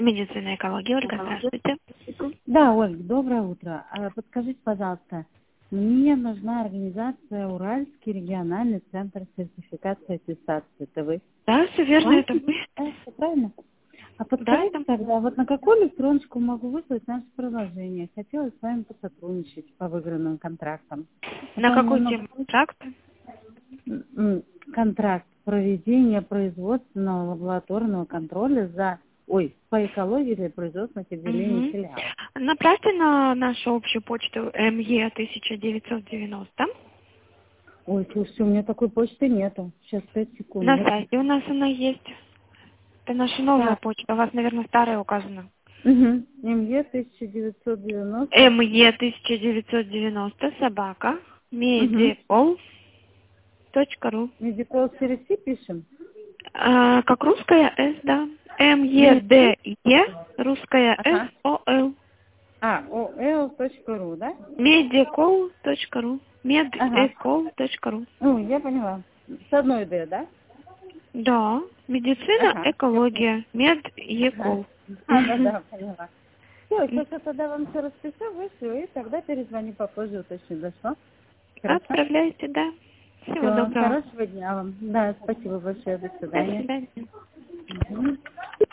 Медицина, экология. Ольга, здравствуйте. Да, Ольга, доброе утро. Подскажите, пожалуйста, мне нужна организация Уральский региональный центр сертификации и аттестации. Это вы? Да, все верно, это мы. Все правильно? А Да, подскажите это... тогда, вот на какую электроночку могу выслать наше приложение? Хотела с вами посотрудничать по выигранным контрактам. А На то у меня какую много тему контракта? контракт проведения производственного лабораторного контроля по экологии для производственных отделений Угу. филиалов. Направьте на нашу общую почту ME1990. Ой, слушайте, у меня такой почты нету. Сейчас 5 секунд. На сайте у нас она есть. Это наша новая Так. почта. У вас, наверное, старая указана. Угу. МЕ 1990. ME1990 собака Угу. medicol.ru. Медикол через Си пишем? Как русская С, да. Нет. MEDE русская С Ага. О Л. OL.ru, да? Medicol.ru. Ага. Medicol.ru. Я поняла. С одной Д, да? Да. Медицина, Ага. Я поняла. экология. Ага. Медекол. Да, поняла. Все, сейчас я тогда вам все распишу, вышлю, и тогда перезвоню попозже, уточню, дошло. Хорошо? Отправляйте, да. Всего Все, доброго. хорошего дня вам. Да, спасибо большое, до До свидания. свидания. Мгм.